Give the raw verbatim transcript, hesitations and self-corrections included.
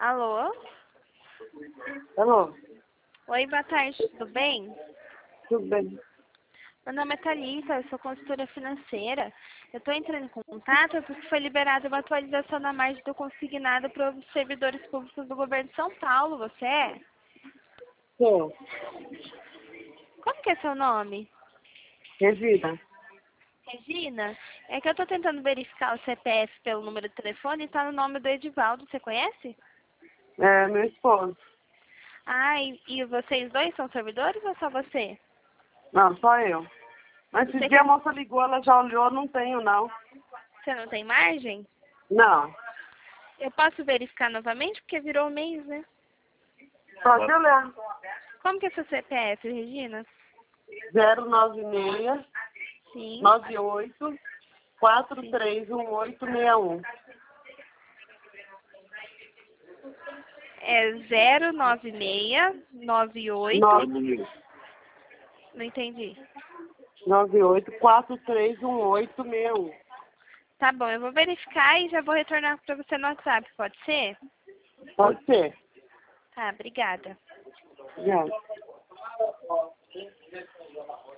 Alô? Alô, Oi, boa tarde, tudo bem? tudo bem? Meu nome é Thalita, eu sou consultora financeira. Eu estou entrando em contato porque foi liberada uma atualização na margem do consignado para os servidores públicos do governo de São Paulo. Você é? Sou. Como que é seu nome? Regina. Regina? É que eu estou tentando verificar o C P F pelo número de telefone e está no nome do Edivaldo. Você conhece? É, meu esposo. Ah, e, e vocês dois são servidores ou só você? Não, só eu. Mas esse Você, dia a quer... moça ligou, ela já olhou, não tenho não. você não tem margem? Não. Eu posso verificar novamente porque virou um mês, né? Pode olhar. Como que é seu C P F, Regina? zero nove seis Sim. nove oito quatro Sim. três um oito seis um. É zero nove seis nove oito. nove Não entendi. nove oito quatro três um oito seis um. Tá bom, eu vou verificar e já vou retornar para você no WhatsApp, pode ser? Pode ser. Tá, obrigada. Já.